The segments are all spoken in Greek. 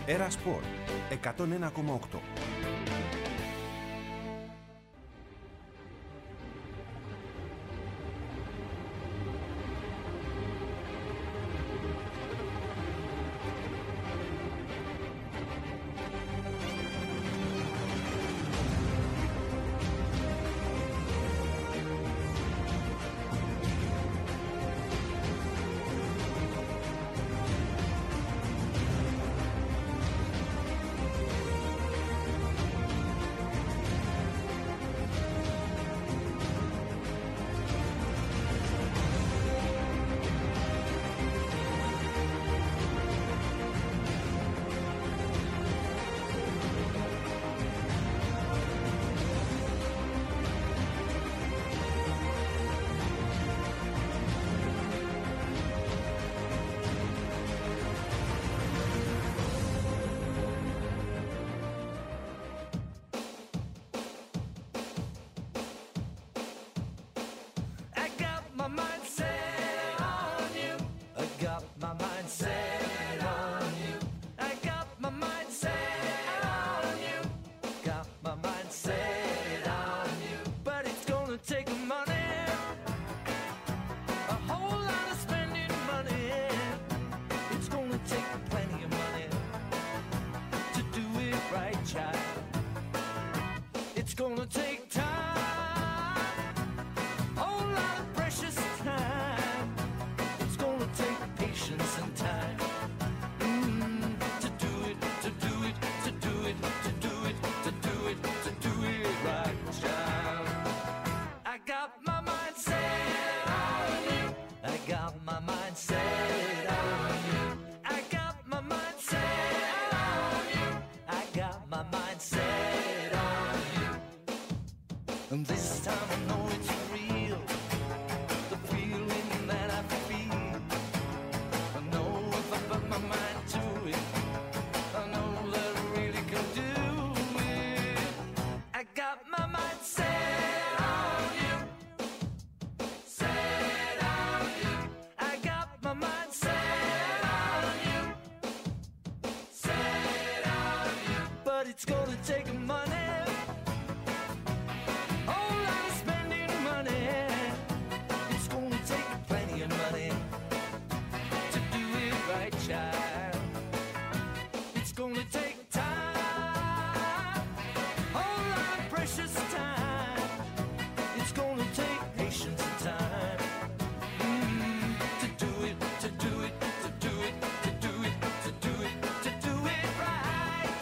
Έρα Σπορ 101,8. And this time I know it's real, the feeling that I feel. I know if I put my mind to it, I know that I really can do it. I got my mind set on you, set on you. I got my mind set on you, set on you. But it's gonna take money. It's gonna take time, a lot of precious time. It's gonna take patience and time to do it, to do it, to do it, to do it, to do it, to do it right.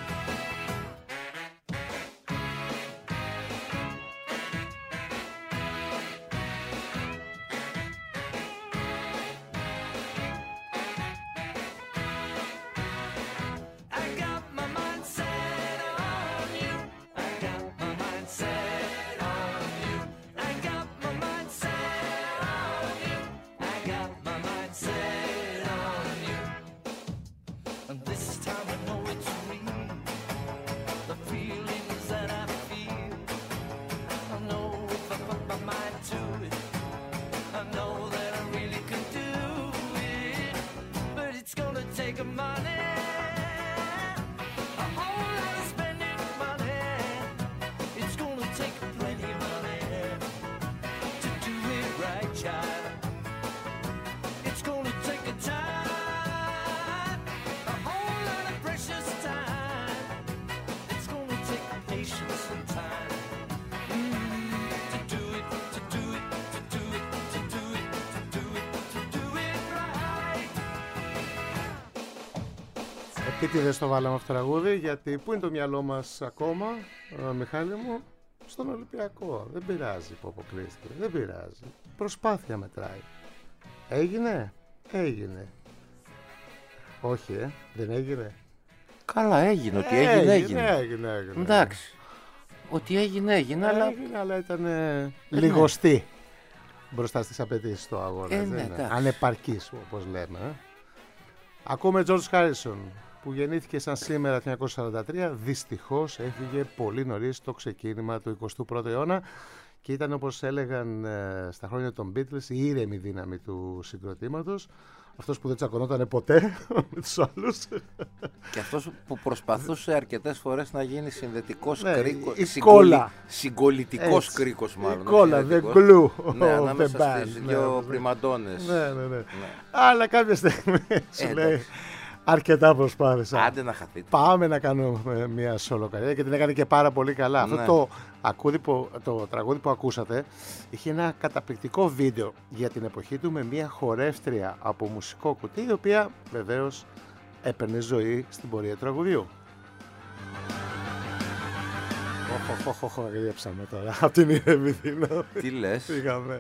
Επίτηδες το βάλαμε αυτό το τραγούδι, γιατί πού είναι το μυαλό μας ακόμα, Μιχάλη μου? Στον Ολυμπιακό. Δεν πειράζει που αποκλείστηκε, δεν πειράζει. Προσπάθεια μετράει. Έγινε, έγινε. Όχι, δεν έγινε. Καλά, έγινε, ότι έγινε. Έγινε. Εντάξει, ότι έγινε, αλλά ήταν λιγοστή μπροστά στις απαιτήσεις του αγώνα. Ανεπαρκής, όπως λέμε. Ακούμε George Harrison, που γεννήθηκε σαν σήμερα το 1943, δυστυχώς έφυγε πολύ νωρίς στο ξεκίνημα του 21ου αιώνα και ήταν, όπως έλεγαν στα χρόνια των Beatles, η ήρεμη δύναμη του συγκροτήματος. αυτός που δεν τσακωνόταν ποτέ με τους άλλους. Και αυτός που προσπαθούσε αρκετές φορές να γίνει συνδετικός κρίκος. Συγκολητικός κρίκος, μάλλον. Η κόλλα, the glue. Ναι, ανάμεσα στις δύο πριμαντώνες. Ναι. Αλλά κάποια στιγμή σου λέει, αρκετά προσπάθησα. Άντε να χαθείτε. Πάμε να κάνουμε μια solo καριέρα και την έκανε και πάρα πολύ καλά. Ναι. Αυτό το τραγούδι που ακούσατε είχε ένα καταπληκτικό βίντεο για την εποχή του με μια χορεύτρια από μουσικό κουτί, η οποία βεβαίως έπαιρνε ζωή στην πορεία του τραγουδιού. Γριέψαμε τώρα από την ήρεμη δύναμη. Τι λες? Πήγαμε.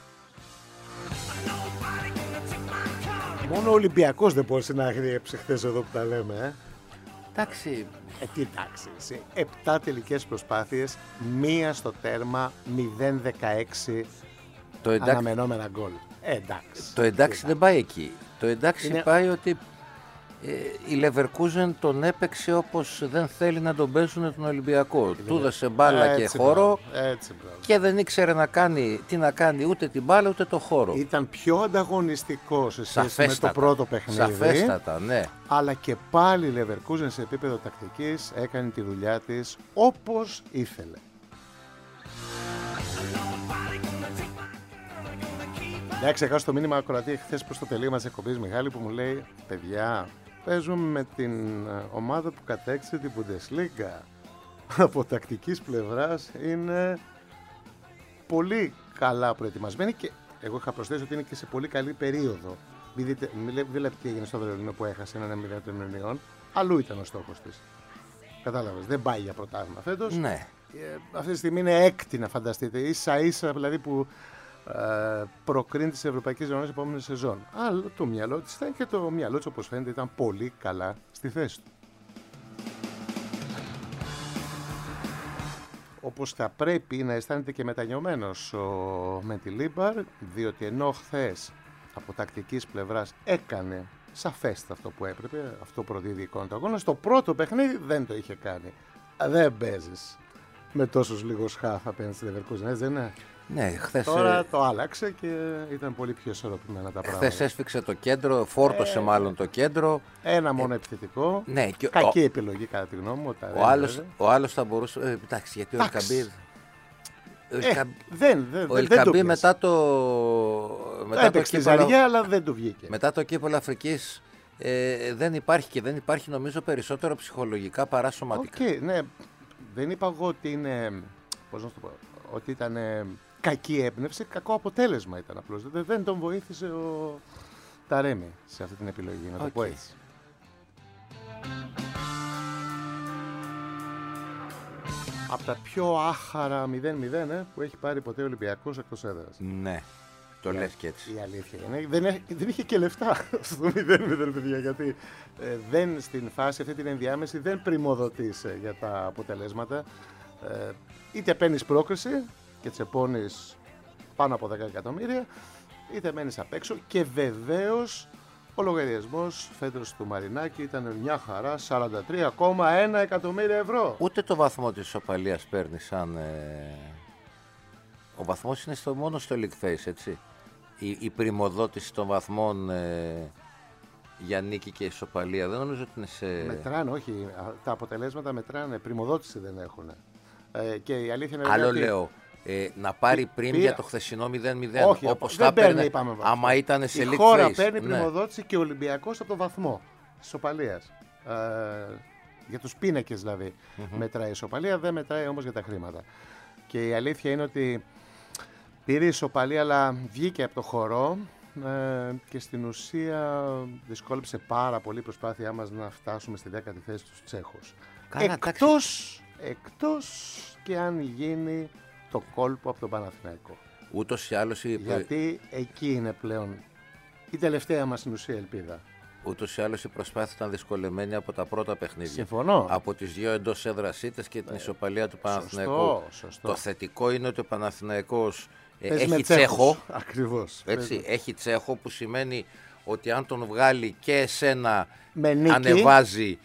Μόνο ο Ολυμπιακός δεν μπορούσε να αγριέψει χθες εδώ που τα λέμε. Εντάξει. Τι εντάξει, εσύ. 7 τελικές προσπάθειες, 1 στο τέρμα, 0-16 αναμενόμενα γκολ. Εντάξει. Το εντάξει δεν πάει εκεί. Το εντάξει πάει ότι η Leverkusen τον έπαιξε όπως δεν θέλει να τον παίζουν τον Ολυμπιακό. Του έδωσε μπάλα και χώρο και δεν ήξερε τι να κάνει ούτε την μπάλα ούτε το χώρο. Ήταν πιο ανταγωνιστικός σε σχέση με το πρώτο παιχνίδι. Σαφέστατα, ναι. Αλλά και πάλι η Leverkusen σε επίπεδο τακτικής έκανε τη δουλειά της όπως ήθελε. Εντάξει, έκανα το μήνυμα ακροατή χθες προς το τελείωμα της εκπομπής Μιχάλη που μου λέει, παιδιά, παίζουμε με την ομάδα που κατέκτησε την Bundesliga. Από τακτικής πλευράς είναι πολύ καλά προετοιμασμένη και εγώ είχα προσθέσει ότι είναι και σε πολύ καλή περίοδο. Μην δείτε τι έγινε στο Βερολίνο που έχασε έναν 0 των Ιωνιών. Αλλού ήταν ο στόχος της. Κατάλαβες, δεν πάει για πρωτάθλημα φέτος. Ναι. Αυτή τη στιγμή είναι έκτη, να φανταστείτε. Ίσα-ίσα δηλαδή που προκρίνει τις ευρωπαϊκές ζώνες επόμενη σεζόν. Αλλά το μυαλό της ήταν και το μυαλό της, όπως φαίνεται, ήταν πολύ καλά στη θέση του. Όπως θα πρέπει να αισθάνεται και μετανιωμένος ο Μεντιλίμπαρ, διότι ενώ χθες από τακτικής πλευράς έκανε σαφέστα αυτό που έπρεπε, αυτό προδίδει εικόνα του αγώνα, στο πρώτο παιχνίδι δεν το είχε κάνει. Δεν παίζεις με τόσους λίγους χαφ απέναντι στη Leverkusen, δεν είναι? Ναι, χθες, τώρα το άλλαξε και ήταν πολύ πιο ισορροπημένα τα πράγματα. Χθες έσφιξε το κέντρο, φόρτωσε μάλλον το κέντρο. Ένα μόνο επιθετικό. Ναι, και κακή επιλογή κατά τη γνώμη μου. Ο άλλος θα μπορούσε. Εντάξει, γιατί ο Ελκαμπή. Ο Ελκαμπή μετά το. Έπαιξε τη ζαριά, αλλά δεν του βγήκε. Μετά το κύπελλο Αφρικής δεν υπάρχει και δεν υπάρχει νομίζω περισσότερο ψυχολογικά παρά σωματικά. Ναι, δεν είπα εγώ ότι είναι. Πώς να το πω, ότι ήταν κακή έμπνευση, κακό αποτέλεσμα ήταν απλώς. Δεν τον βοήθησε ο Ταρέμι σε αυτή την επιλογή, να το πω έτσι. Από τα πιο άχαρα 0-0 που έχει πάρει ποτέ ο Ολυμπιακός εκτός έδρας. Ναι, το λες και έτσι. Η αλήθεια είναι. Δεν είχε και λεφτά στο 0-0, παιδιά, γιατί δεν στην φάση αυτή την ενδιάμεση δεν πριμοδοτήσε για τα αποτελέσματα. Είτε παίρνεις πρόκριση και τσεπώνεις πάνω από 10 εκατομμύρια, είτε μένεις απ' έξω και βεβαίως ο λογαριασμός φέτος του Μαρινάκη ήταν μια χαρά, 43,1 εκατομμύρια ευρώ. Ούτε το βαθμό της ισοπαλίας παίρνει σαν... Ο βαθμός είναι μόνο στο League Face, έτσι. Η πριμοδότηση των βαθμών για νίκη και ισοπαλία δεν νομίζω ότι είναι σε... Μετράνε, όχι. Τα αποτελέσματα μετράνε. Πριμοδότηση δεν έχουν. Και η αλήθεια είναι άλλο λέω. Να πάρει πριν για το χθεσινό 0-0. Όπως θα παίρνει, άμα ήταν σε League Face. Η χώρα παίρνει πριμοδότηση και ο Ολυμπιακός από το βαθμό της ισοπαλίας. Για τους πίνακες δηλαδή μετράει η ισοπαλία, δεν μετράει όμως για τα χρήματα. Και η αλήθεια είναι ότι πήρε ισοπαλία, αλλά βγήκε από το χορό και στην ουσία δυσκόλεψε πάρα πολύ η προσπάθειά μας να φτάσουμε στη 10η θέση στους Τσέχους. Εκτός και αν γίνει το κόλπο από τον Παναθηναϊκό. Ούτως ή άλλως γιατί εκεί είναι πλέον η τελευταία μας στην ουσία ελπίδα. Ούτως ή άλλως η προσπάθεια ήταν δυσκολεμένη από τα πρώτα παιχνίδια. Συμφωνώ. Από τις δύο εντός έδρας ήττες και την ισοπαλία του Παναθηναϊκού. Σωστό. Το θετικό είναι ότι ο Παναθηναϊκός έχει Τσέχο. Ακριβώς. Έτσι, έχει Τσέχο, που σημαίνει ότι αν τον βγάλει και εσένα με νίκη, ανεβάζει.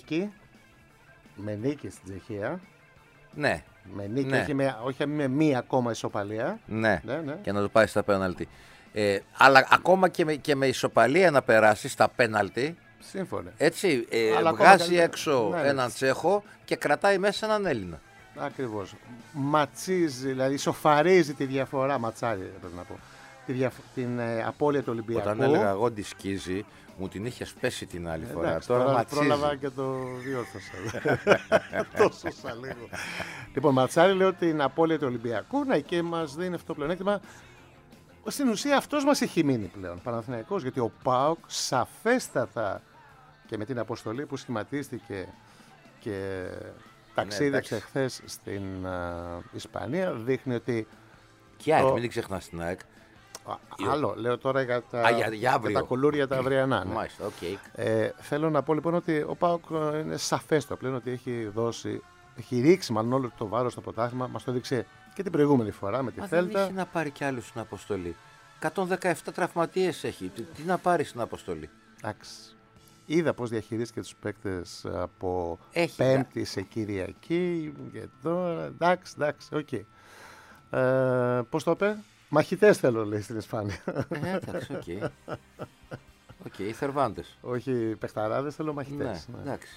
Με νίκη στην Τσεχία. Ναι. Με νίκη, όχι με μία ακόμα ισοπαλία. Ναι. Και να το πάει στα πέναλτι. Αλλά ακόμα και με ισοπαλία να περάσει στα πέναλτι. Σύμφωνα. Έτσι, βγάζει έξω έναν Τσέχο και κρατάει μέσα έναν Έλληνα. Ακριβώς. Ματσίζει, δηλαδή σοφαρίζει τη διαφορά, ματσάρει πρέπει να πω, την απώλεια του Ολυμπιακού. Όταν έλεγα εγώ τη σκίζει, μου την είχε σπέσει την άλλη φορά. Εντάξει, τώρα πρόλαβα και το διόρθωσα. Το σώσα λίγο. Λοιπόν, ματσάρει, λέω, την απώλεια του Ολυμπιακού, και μας δίνει αυτό το πλεονέκτημα. Στην ουσία αυτός μας έχει μείνει πλέον, Παναθηναϊκός, γιατί ο ΠΑΟΚ σαφέστατα και με την αποστολή που σχηματίστηκε και ταξίδεψε χθες στην Ισπανία, δείχνει ότι... Και ΑΕΚ, μην την ξεχνάς την ΑΕΚ. Άλλο, λέω τώρα για τα κουλούρια τα αυριανά. Ναι. Μάλιστα, okay. Θέλω να πω λοιπόν ότι ο ΠΑΟΚ είναι σαφέστο πλέον ότι έχει ρίξει μάλλον όλο το βάρος στο πρωτάθλημα. Μας το έδειξε και την προηγούμενη φορά με τη Θέλτα. Δεν έχει να πάρει κι άλλους στην αποστολή. 117 τραυματίες έχει. Τι να πάρει στην αποστολή. Εντάξει. Είδα πώς διαχειρίστηκε τους παίκτες από Πέμπτη σε Κυριακή και τώρα. Εντάξει, οκ. Πώς το είπε? Μαχητές θέλω, λέει, στην Ισπανία. Εντάξει, οκ. Οι Θερβάντες. Όχι παιχταράδες, θέλω μαχητές. Ναι, εντάξει.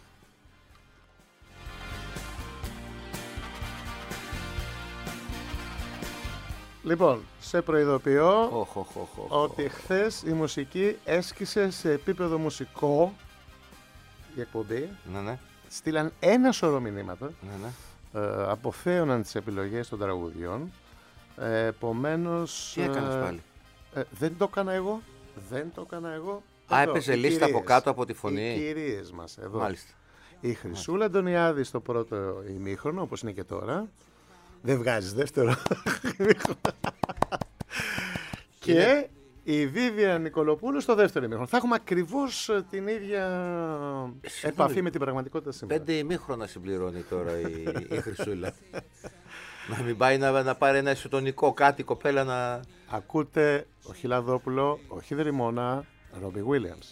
Λοιπόν, σε προειδοποιώ ότι χθες η μουσική έσκησε σε επίπεδο μουσικό η εκπομπή. Ναι. Στείλαν ένα σωρό μηνύματα. Ναι. Αποφαίωναν τις επιλογές των τραγουδιών. Επομένως... Τι έκανες πάλι? Δεν το έκανα εγώ. Έπαιζε λίστα από κάτω από τη φωνή. Οι κυρίες μας εδώ. Μάλιστα. Η Χρυσούλα Αντωνιάδη στο πρώτο ημίχρονο, όπως είναι και τώρα. Δεν βγάζεις δεύτερο ημίχρονο. Και η Βίβια Νικολοπούλου στο δεύτερο ημίχρονο. Θα έχουμε ακριβώς την ίδια επαφή με την πραγματικότητα σήμερα. 5 ημίχρονα συμπληρώνει τώρα η Χρυσούλα. Να μην πάει να πάρει ένα ισοτονικό κάτι, κοπέλα να... Ακούτε ο Χιλαδόπουλο, ο Χιδρυμόνα, Ρόμπι Βίλιαμς.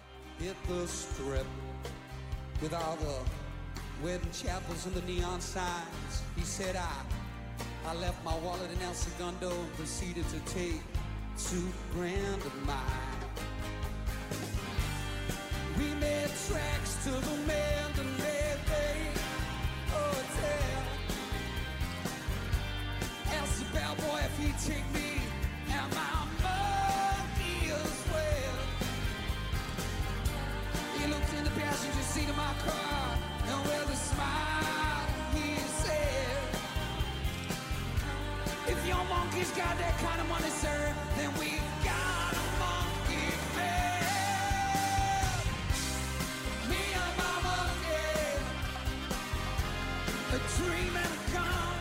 With all the wedding chapels and the neon signs, he said, I left my wallet in El Segundo and proceeded to take $2,000 of mine. We made tracks to the Mandalay Bay Hotel. Asked the bellboy if he'd take me and my monkey as well. He looked in the passenger seat of my car, and with a smile he said, if your monkey's got that kind of money, sir, then we've got a monkey band. Me and my monkey, a dream and a gun.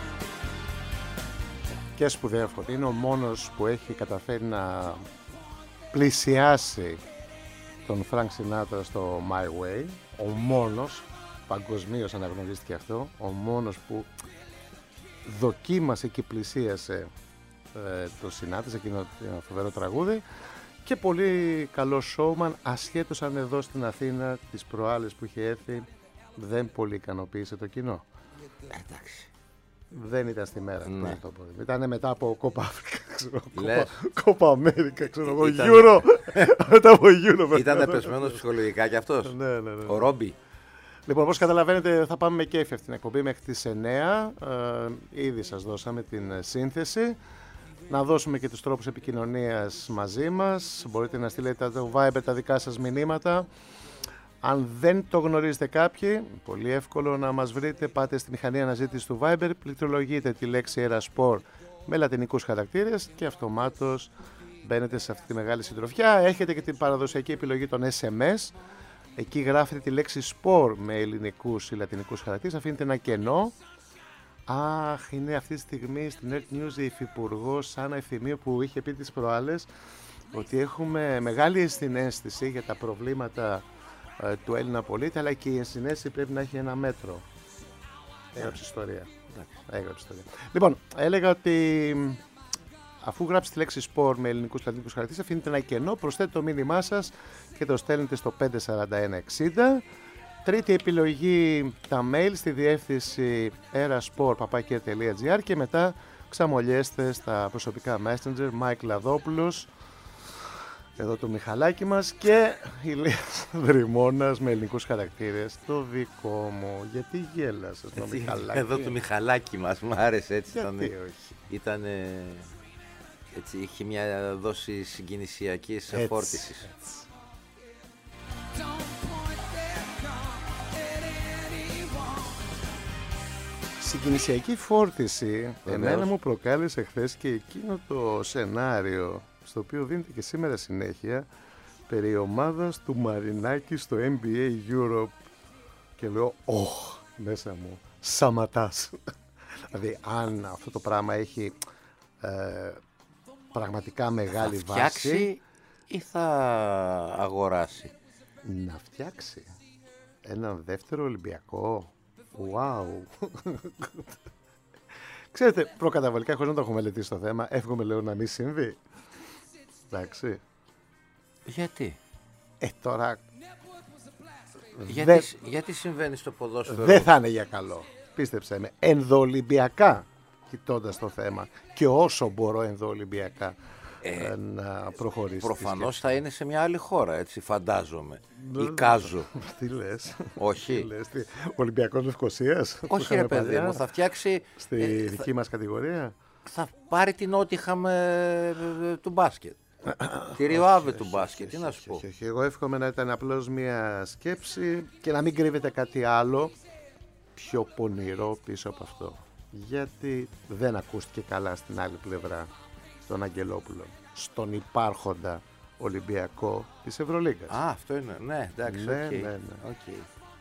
Και σπουδαίο αυτό. Είναι ο μόνος που έχει καταφέρει να πλησιάσει τον Φρανκ Σινάτρα στο My Way, ο μόνος, παγκοσμίως αναγνωρίστηκε αυτό, ο μόνος που δοκίμασε και πλησίασε το Σινάτρα σε εκείνο το φοβερό τραγούδι, και πολύ καλό showman, ασχέτως αν εδώ στην Αθήνα τις προάλλες που είχε έρθει δεν πολύ ικανοποίησε το κοινό. Εντάξει. Δεν ήταν στη μέρα. Ναι. Ήταν μετά από Κόπα Αφρικα, Κόπα Αμέρικα, Euro. Μετά από Euro. Ήταν πεσμένος ψυχολογικά κι αυτός. Ναι. Ο Ρόμπι. Λοιπόν, όπως καταλαβαίνετε, θα πάμε με κέφι αυτή την εκπομπή μέχρι τις 9. Ήδη σας δώσαμε την σύνθεση. Να δώσουμε και τους τρόπους επικοινωνίας μαζί μας. Μπορείτε να στείλετε το Viber τα δικά σας μηνύματα. Αν δεν το γνωρίζετε κάποιοι, πολύ εύκολο να μας βρείτε. Πάτε στη μηχανή αναζήτησης του Viber, πληκτρολογείτε τη λέξη Erasport με λατινικούς χαρακτήρες και αυτομάτως μπαίνετε σε αυτή τη μεγάλη συντροφιά. Έχετε και την παραδοσιακή επιλογή των SMS. Εκεί γράφετε τη λέξη Sport με ελληνικούς ή λατινικούς χαρακτήρες. Αφήνετε ένα κενό. Αχ, είναι αυτή τη στιγμή στην Earth News η υφυπουργός Άννα Ευθυμίου που είχε πει τις προάλλες ότι έχουμε μεγάλη συναίσθηση για τα προβλήματα του Έλληνα πολίτη, αλλά και η ενσυναίσθηση πρέπει να έχει ένα μέτρο. Έγραψε ιστορία. Λοιπόν, έλεγα ότι αφού γράψετε τη λέξη sport με ελληνικούς και λατινικούς χαρακτήρες, αφήνετε ένα κενό, προσθέτετε το μήνυμά σας και το στέλνετε στο 54160. Τρίτη επιλογή, τα mail στη διεύθυνση erasport.gr και μετά ξαμολιέστε στα προσωπικά Messenger, Μάικ Λαδόπουλος, εδώ το Μιχαλάκι μας, και Ηλίας Δρυμώνας με ελληνικούς χαρακτήρες, το δικό μου. Γιατί γέλασες το Μιχαλάκι? Εδώ το Μιχαλάκι μας, μου άρεσε έτσι. Γιατί Ήταν έτσι, είχε μια δόση συγκινησιακής φόρτισης. Συγκινησιακή φόρτιση εμένα μου προκάλεσε χθες και εκείνο το σενάριο στο οποίο δίνεται και σήμερα συνέχεια περί ομάδας του Μαρινάκη στο NBA Europe, και λέω μέσα μου Σαματάς. Δηλαδή αν αυτό το πράγμα έχει πραγματικά μεγάλη θα φτιάξει βάση ή θα αγοράσει? Να φτιάξει έναν δεύτερο Ολυμπιακό. Wow. Ξέρετε, προκαταβολικά, χωρίς να το έχω μελετήσει το θέμα, εύχομαι λέω να μην συμβεί. Εντάξει. Γιατί? Τώρα γιατί συμβαίνει στο ποδόσφαιρο? δεν θα είναι για καλό. Πίστεψέ με. Ενδοολυμπιακά, κοιτώντας το θέμα, και όσο μπορώ ενδοολυμπιακά να προχωρήσει. Προφανώς θα είναι σε μια άλλη χώρα, έτσι φαντάζομαι. Εικάζω. Τι λες? Όχι. Ολυμπιακός Λευκωσίας? Όχι ρε παιδί μου, θα φτιάξει... Στη δική μας κατηγορία. Θα πάρει την Νότιχαμ του μπάσκετ. Τη Ριοάβε του μπάσκετ, τι να σου πω. Εγώ εύχομαι να ήταν απλώς μια σκέψη και να μην κρύβεται κάτι άλλο πιο πονηρό πίσω από αυτό. Γιατί δεν ακούστηκε καλά στην άλλη πλευρά, στον Αγγελόπουλο, στον υπάρχοντα Ολυμπιακό της Ευρωλίγκας. Α, αυτό είναι, ναι, εντάξει, ναι. Okay.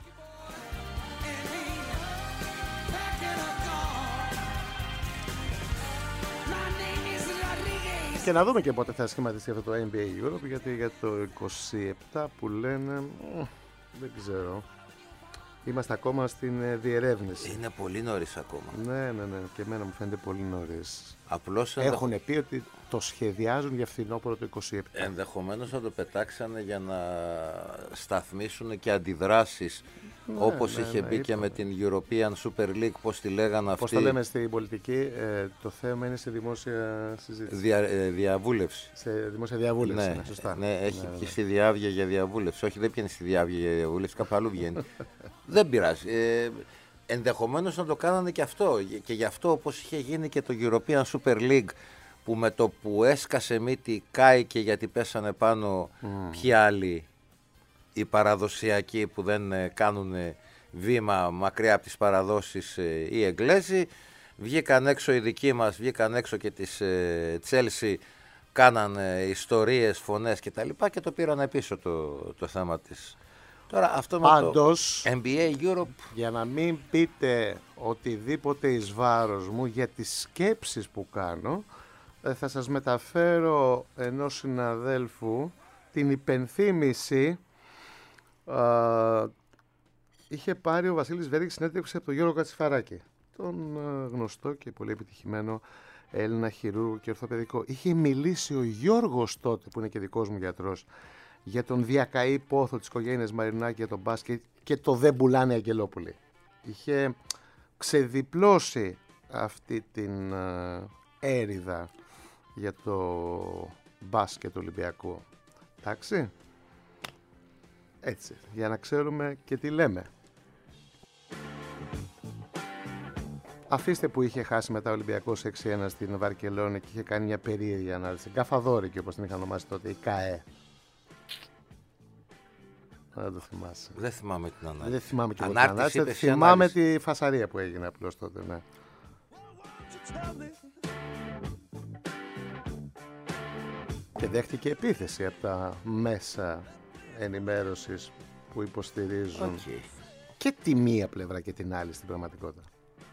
Και να δούμε και πότε θα σχηματιστεί αυτό το NBA Europe, γιατί για το 27 που λένε, δεν ξέρω. Είμαστε ακόμα στην διερεύνηση. Είναι πολύ νωρίς ακόμα. Ναι, και εμένα μου φαίνεται πολύ νωρίς. Απλώς έχουν πει ότι το σχεδιάζουν για φθινόπωρο το 27. Ενδεχομένως θα το πετάξανε για να σταθμίσουν και αντιδράσεις, όπως είχε μπει και με την European Super League, πώς τη λέγανε αυτή. Πώς το λέμε στην πολιτική, το θέμα είναι σε δημόσια συζήτηση. Διαβούλευση. Σε δημόσια διαβούλευση, ναι, σωστά. Ναι, έχει και στη διάβγεια για διαβούλευση. Όχι, δεν πιάνει στη διάβγεια για διαβούλευση, κάπου αλλού βγαίνει. Δεν πειράζει. Ενδεχομένως να το κάνανε και αυτό. Και γι' αυτό, όπως είχε γίνει και το European Super League, που με το που έσκασε μύτη κάηκε γιατί πέσανε πάνω ποιοι άλλοι, οι παραδοσιακοί που δεν κάνουν βήμα μακριά από τις παραδόσεις, οι Εγγλέζοι. Βγήκαν έξω οι δικοί μας, βγήκαν έξω και της Chelsea, κάναν ιστορίες, φωνές κτλ. Και το πήραν πίσω το θέμα της. Τώρα αυτό πάντως, με το NBA Europe... Για να μην πείτε οτιδήποτε εις βάρος μου για τις σκέψεις που κάνω, θα σας μεταφέρω ενός συναδέλφου την υπενθύμηση. Είχε πάρει ο Βασίλης Βέργης συνέντευξη από τον Γιώργο Κατσιφαράκη, τον γνωστό και πολύ επιτυχημένο Έλληνα χειρούργο και ορθοπαιδικό. Είχε μιλήσει ο Γιώργος τότε, που είναι και δικός μου γιατρός, για τον διακαή πόθο της οικογένειας Μαρινάκη για τον μπάσκετ και το δεν πουλάνε Αγγελόπουλοι. Είχε ξεδιπλώσει αυτή την έρηδα για το μπάσκετ Ολυμπιακού. Εντάξει. Έτσι, για να ξέρουμε και τι λέμε. Αφήστε που είχε χάσει μετά ο Ολυμπιακός 6-1 στην Βαρκελόνη και είχε κάνει μια περίεργη ανάλυση. Καφαδόρικη, όπως την είχαν ονομάσει τότε, η ΚΑΕ. Δεν το θυμάσαι. Δεν θυμάμαι την ανάλυση. Δεν θυμάμαι και εγώ την ανάλυση. Θυμάμαι τη φασαρία που έγινε απλώς τότε, ναι. Και δέχτηκε επίθεση από τα μέσα ενημέρωσης που υποστηρίζουν και τη μία πλευρά και την άλλη στην πραγματικότητα.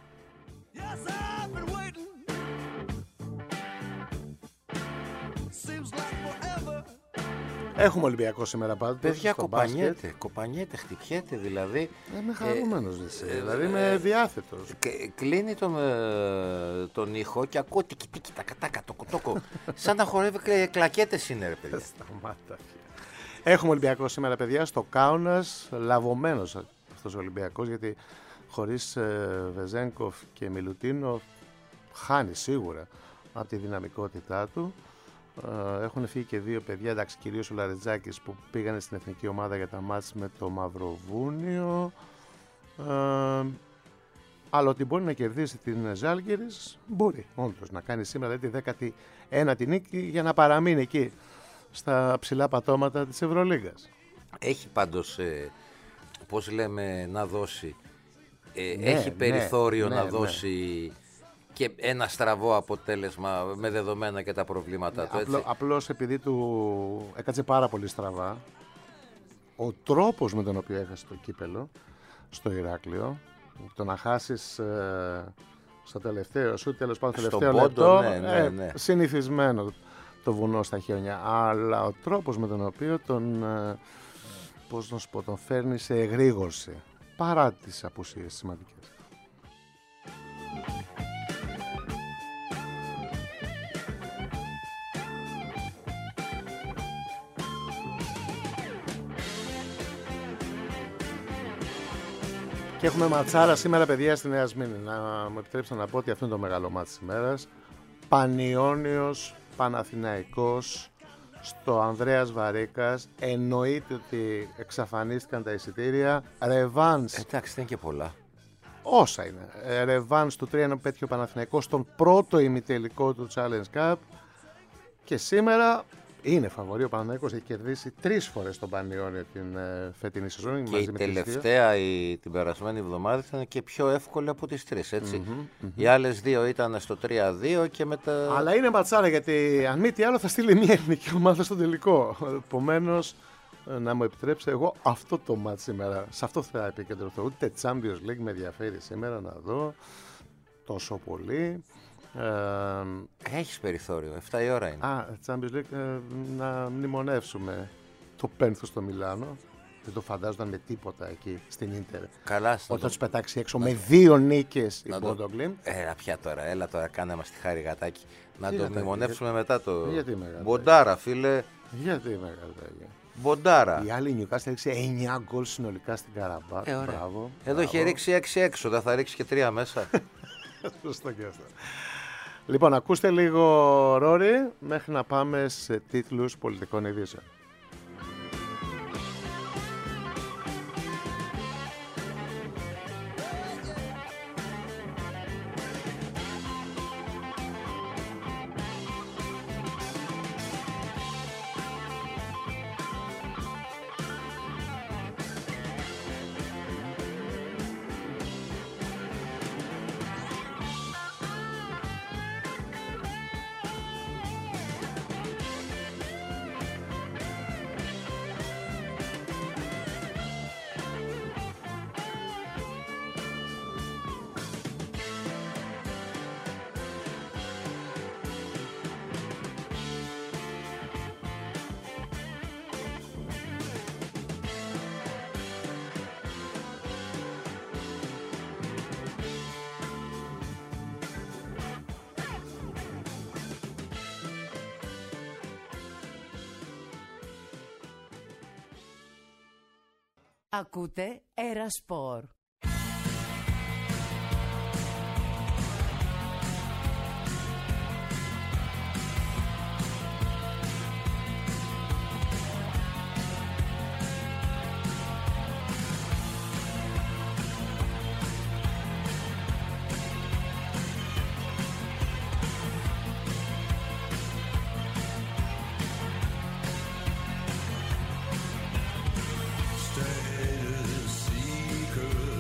Έχουμε Ολυμπιακό σήμερα πάντως. Παιδιά, κοπανιέται, χτυπιέται δηλαδή. Είμαι χαρούμενος, δηλαδή είμαι διάθετος. Κλείνει τον ήχο και ακούω τικι-τικι, τακα-τακα, τοκο-τοκο. Σαν να χορεύει κλακέτες είναι, ρε παιδιά. Σταμάτα. Έχουμε Ολυμπιακό σήμερα, παιδιά, στο Κάουνας, λαβωμένος αυτός ο Ολυμπιακός, γιατί χωρίς Βεζένκοφ και Μιλουτίνο χάνει σίγουρα από τη δυναμικότητά του. Έχουν φύγει και 2 παιδιά, εντάξει, κυρίως ο Λαρετζάκης που πήγανε στην εθνική ομάδα για τα μάτς με το Μαυροβούνιο. Αλλά ότι μπορεί να κερδίσει την Ζάλγκιρις, μπορεί όντως να κάνει σήμερα τη 19η νίκη για να παραμείνει εκεί στα ψηλά πατώματα της Ευρωλίγκας. Έχει πάντως, πώς λέμε, να δώσει, έχει περιθώριο να δώσει και ένα στραβό αποτέλεσμα με δεδομένα και τα προβλήματα του. Έτσι. Απλώς επειδή του έκατσε πάρα πολύ στραβά, ο τρόπος με τον οποίο έχασε το κύπελο στο Ηράκλειο, το να χάσεις στο τελευταίο σου, τέλος πάντων τελευταίο λεπτό, συνηθισμένο το βουνό στα χιόνια, αλλά ο τρόπος με τον οποίο τον φέρνει σε εγρήγορση παρά τις απουσίες σημαντικές. Και έχουμε ματσάρα σήμερα, παιδιά, στη Νέα Σμήνη. Να μου επιτρέψετε να πω ότι αυτό είναι το μεγάλο μάτς της ημέρας. Πανιώνιος Παναθηναϊκός στο Ανδρέας Βαρίκας. Εννοείται ότι εξαφανίστηκαν τα εισιτήρια. Ρεβάνς. Εντάξει, δεν είναι και πολλά. Όσα είναι. Ρεβάνς του 3-1 πέτυχε ο Παναθηναϊκός στον πρώτο ημιτελικό του Challenge Cup. Και σήμερα είναι φαβορί. Ο Παναθηναϊκός έχει κερδίσει 3 φορές τον Πανιώνιο την φετινή σεζόν. Και η τελευταία, την περασμένη εβδομάδα, ήταν και πιο εύκολη από τις 3, έτσι. Οι άλλες 2 ήταν στο 3-2 και μετά. Αλλά είναι ματσάρα, γιατί αν μη τι άλλο θα στείλει μια ελληνική ομάδα στο τελικό. Επομένως, να μου επιτρέψετε, εγώ αυτό το μάτς σήμερα, σε αυτό θα επικεντρωθώ. Ούτε Champions League με ενδιαφέρει σήμερα να δω τόσο πολύ. Έχεις περιθώριο, 7 η ώρα είναι. Champions League, να μνημονεύσουμε το πένθος στο Μιλάνο. Δεν το φαντάζονταν με τίποτα εκεί στην Ίντερ. Καλά, όταν τους πετάξει έξω με 2 νίκες η Μπόντογκλιν. Πια τώρα, έλα τώρα, κάνε μας τη χάρη, γατάκι. Να το μνημονεύσουμε μετά το. Γιατί μεγάλα. Μποντάρα, φίλε. Γιατί μεγάλα. Μποντάρα. Η άλλη Newcastle έριξε 9 γκολ συνολικά στην Καραμπάχ. Μπράβο. Εδώ είχε ρίξει 6 έξω, δεν θα ρίξει και 3 μέσα. Σωστό και αυτό. Λοιπόν, ακούστε λίγο Ρόρι μέχρι να πάμε σε τίτλους πολιτικών ειδήσεων. Ακούτε Ερασπορ. Seeker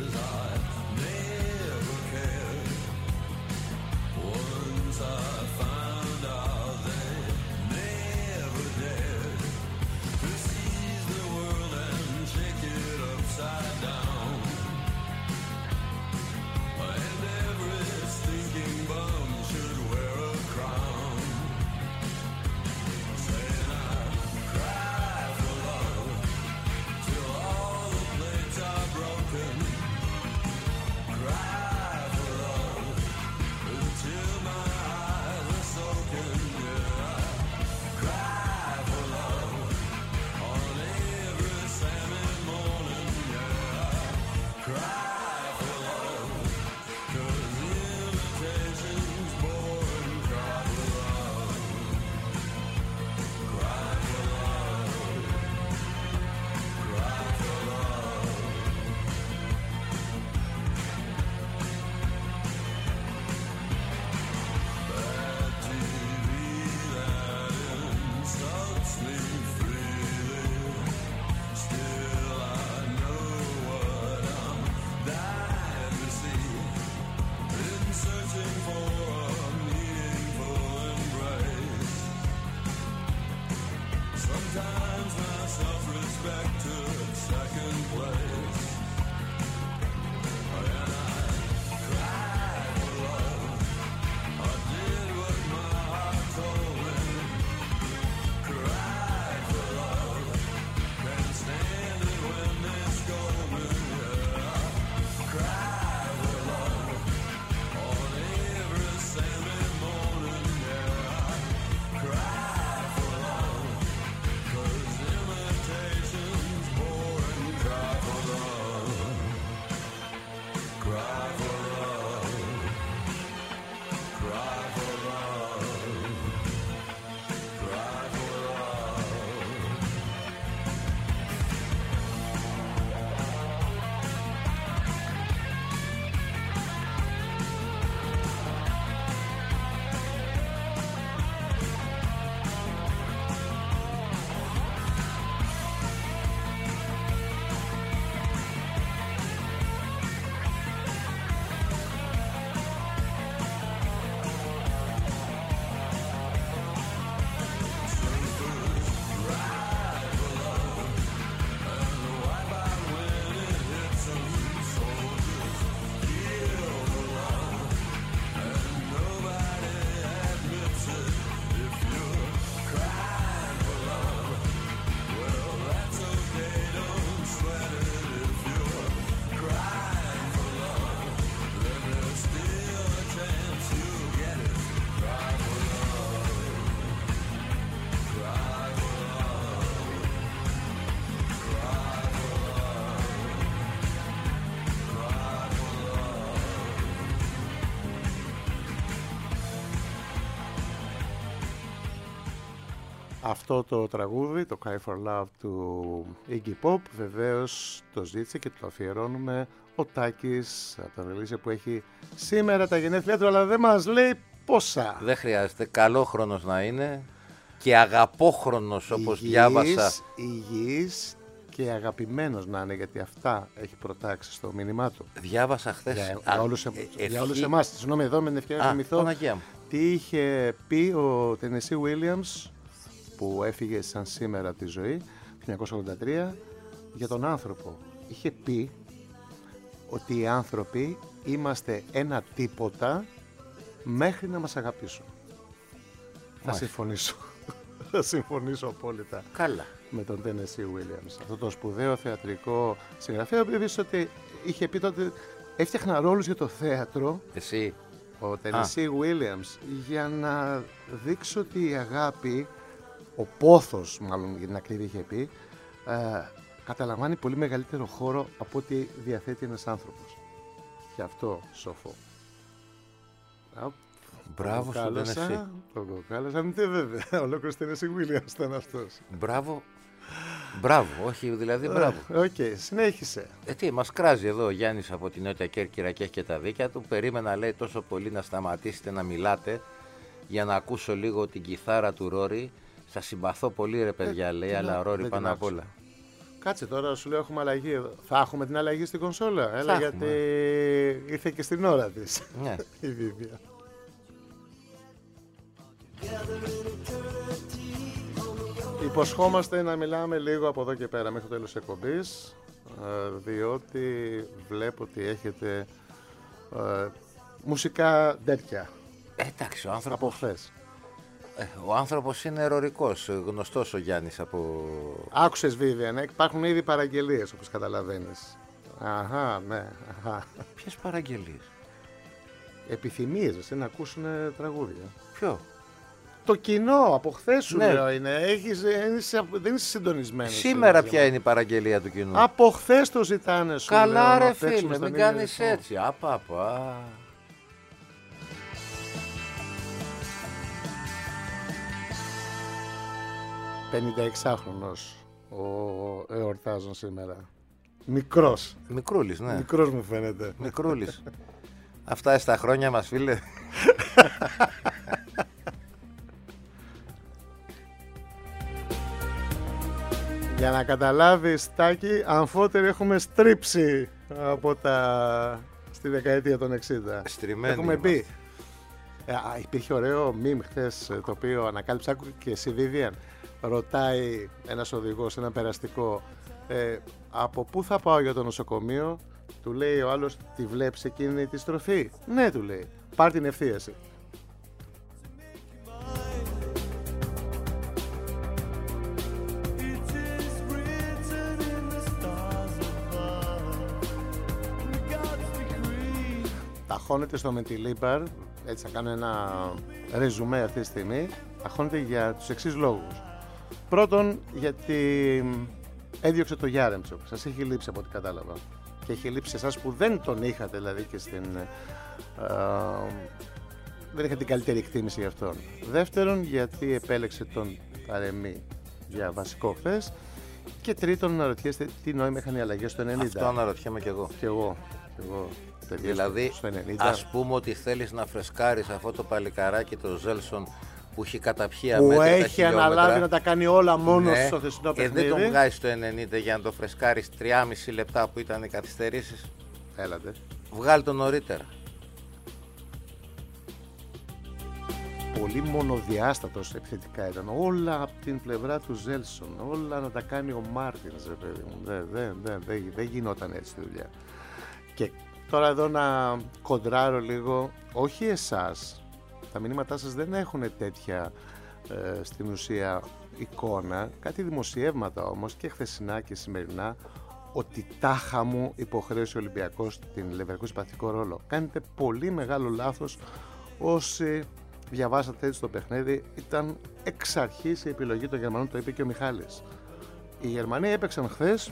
Αυτό το τραγούδι, το Cry for Love του Iggy Pop, βεβαίως το ζήτησε και το αφιερώνουμε ο Τάκης από τον Ελίσσια που έχει σήμερα τα γενέθλιά του, αλλά δεν μας λέει πόσα. Δεν χρειάζεται, καλό χρόνος να είναι και αγαπόχρονος όπως διάβασα. Υγιής και αγαπημένος να είναι, γιατί αυτά έχει προτάξει στο μήνυμά του. Διάβασα χθες. Για όλους εμάς, συγγνώμη εδώ με την ευκαιρία να θυμηθώ τι είχε πει ο Tennessee Williams που έφυγε σαν σήμερα από τη ζωή το 1983 για τον άνθρωπο. Είχε πει ότι οι άνθρωποι είμαστε ένα τίποτα μέχρι να μας αγαπήσουν. Θα συμφωνήσω. Θα συμφωνήσω απόλυτα. Καλά. Με τον Tennessee Williams. Αυτό το σπουδαίο θεατρικό συγγραφέα, που είπε ότι είχε πει τότε έφτιαχνα ρόλους για το θέατρο. Εσύ. Ο Tennessee Williams, για να δείξω ότι η αγάπη, ο πόθος μάλλον για την ακρίβεια είχε πει, καταλαμβάνει πολύ μεγαλύτερο χώρο από ό,τι διαθέτει ένας άνθρωπος. Και αυτό σοφό. Μπράβο στον Tennessee. Τον κοκάλασα, μην βέβαια. Ολόκληρος Tennessee Williams ήταν αυτός. Μπράβο. Μπράβο, όχι δηλαδή μπράβο. Οκ, συνέχισε. Τι, μας κράζει εδώ ο Γιάννης από την Νότια Κέρκυρα και έχει και τα δίκια του. Περίμενα, λέει, τόσο πολύ να σταματήσετε να μιλάτε για να ακούσω λίγο την κιθάρα του Ρόρι. Σας συμπαθώ πολύ ρε παιδιά, λέει, αλλά Ρόρι πάνω απ' όλα. Κάτσε τώρα, σου λέω έχουμε αλλαγή εδώ. Θα έχουμε την αλλαγή στην κονσόλα. Έλα, γιατί ήρθε και στην ώρα της. Ναι. Η Βίβια. Υποσχόμαστε να μιλάμε λίγο από εδώ και πέρα μέχρι το τέλος της εκπομπής, διότι βλέπω ότι έχετε μουσικά τέτοια. Εντάξει, ο άνθρωπος... Από χθες. Ο άνθρωπος είναι ερωρικός, γνωστός ο Γιάννης από... Άκουσες Βίβια, ναι, υπάρχουν ήδη παραγγελίες όπως καταλαβαίνεις. Αχα, ναι, αχα. Ποιες παραγγελίες? Επιθυμίες να ακούσουν τραγούδια. Ποιο? Το κοινό από χθες σου λέω είναι. Δεν είσαι συντονισμένος. Σήμερα ποια είναι η παραγγελία του κοινού? Από χθες το ζητάνε σου. Καλά ρε φίλε, μην κάνεις έτσι. Απαπα. 56χρονος ο εορτάζων σήμερα. Μικρός. Μικρούλης, ναι. Μικρός μου φαίνεται. Μικρούλης. Αυτά στα χρόνια μας, φίλε. Για να καταλάβεις, Τάκη, αμφότεροι έχουμε στρίψει από στη δεκαετία των 60. Στριμμένοι. Έχουμε πει. Υπήρχε ωραίο μιμ χθες, το οποίο ανακάλυψα και εσύ, Vivian. Ρωτάει ένας οδηγός, ένα περαστικό, από πού θα πάω για το νοσοκομείο? Του λέει ο άλλος, τη βλέπεις εκείνη τη στροφή? Ναι, του λέει, πάρ' την ευθύαση. Ταχώνεται στο Μεντιλίμπαρ, έτσι θα κάνω ένα ρεζουμέ αυτή τη στιγμή, ταχώνεται για τους εξής λόγους. Πρώτον, γιατί έδιωξε το Γιάρεμτσοκ, σας έχει λείψει από ό,τι κατάλαβα. Και έχει λείψει εσάς που δεν τον είχατε, δηλαδή και δεν είχατε την καλύτερη εκτίμηση για αυτόν. Δεύτερον, γιατί επέλεξε τον Παρεμή για βασικό χθες. Και τρίτον, να ρωτιέστε τι νόημα είχαν οι αλλαγές στο 90. Αυτό αναρωτιέμαι κι εγώ. Κι εγώ. Δηλαδή, ας πούμε ότι θέλεις να φρεσκάρεις αυτό το παλικαράκι, το Ζέλσον, που έχει καταπιεί αμέτρητα χιλιόμετρα. Που έχει αναλάβει να τα κάνει όλα μόνος στο χθεσινό παιχνίδι. Δεν τον βγάζεις το 90 για να το φρεσκάρεις 3,5 λεπτά που ήταν οι καθυστερήσεις. Έλατε. Βγάλει το νωρίτερα. Πολύ μονοδιάστατος επιθετικά ήταν. Όλα από την πλευρά του Ζέλσον. Όλα να τα κάνει ο Μάρτινς, παιδί μου. Δεν γινόταν έτσι τη δουλειά. Και τώρα εδώ να κοντράρω λίγο, όχι εσάς. Τα μηνύματά σας δεν έχουν τέτοια στην ουσία εικόνα. Κάτι δημοσιεύματα όμως και χθεσινά και σημερινά, ότι τάχα μου υποχρέωσε ο Ολυμπιακός την Λεβερκούζεν παθητικό ρόλο. Κάνετε πολύ μεγάλο λάθος όσοι διαβάσατε έτσι το παιχνίδι. Ήταν εξ αρχής η επιλογή των Γερμανών, το είπε και ο Μιχάλης. Οι Γερμανοί έπαιξαν χθες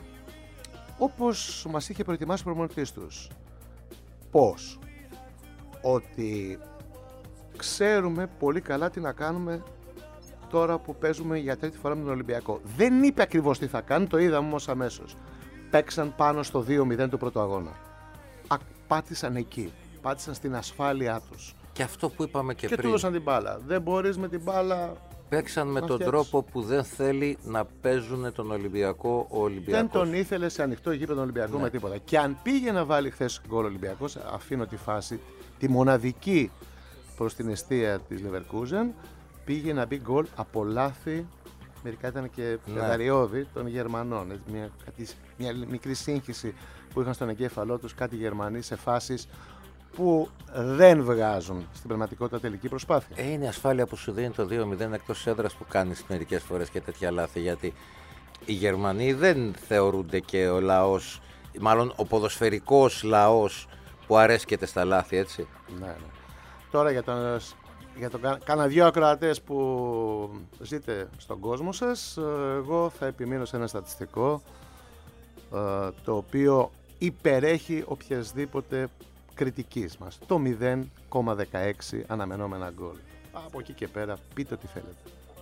όπως μας είχε προετοιμάσει ο προπονητής τους. Πώς? Ότι ξέρουμε πολύ καλά τι να κάνουμε τώρα που παίζουμε για τρίτη φορά με τον Ολυμπιακό. Δεν είπε ακριβώς τι θα κάνουν, το είδαμε όμως αμέσως. Παίξαν πάνω στο 2-0 του πρώτου αγώνα. Πάτησαν εκεί. Πάτησαν στην ασφάλειά τους. Και αυτό που είπαμε και πριν. Και του δώσαν την μπάλα. Δεν μπορείς με την μπάλα. Παίξαν με τον τρόπο που δεν θέλει να παίζουν τον Ολυμπιακό ο Ολυμπιακός. Δεν τον ήθελε σε ανοιχτό γήπεδο τον Ολυμπιακό με τίποτα. Και αν πήγε να βάλει χθες γκολ ο Ολυμπιακός, αφήνω τη φάση, τη μοναδική προς την εστία της Leverkusen, πήγε να μπει γκολ από λάθη. Μερικά ήταν και πεδαριώδη των Γερμανών. Μια μικρή σύγχυση που είχαν στον εγκέφαλό τους κάτι Γερμανοί σε φάσεις που δεν βγάζουν στην πραγματικότητα τελική προσπάθεια. Είναι η ασφάλεια που σου δίνει το 2-0 εκτός έδρας που κάνεις μερικές φορές και τέτοια λάθη. Γιατί οι Γερμανοί δεν θεωρούνται και ο λαός, μάλλον ο ποδοσφαιρικός λαός που αρέσκεται στα λάθη, έτσι. Ναι. Τώρα για τον κάνα δύο ακροατές που ζείτε στον κόσμο σας, εγώ θα επιμείνω σε ένα στατιστικό το οποίο υπερέχει οποιασδήποτε κριτικής μας. Το 0,16 αναμενόμενα γκολ. Από εκεί και πέρα πείτε ό,τι θέλετε.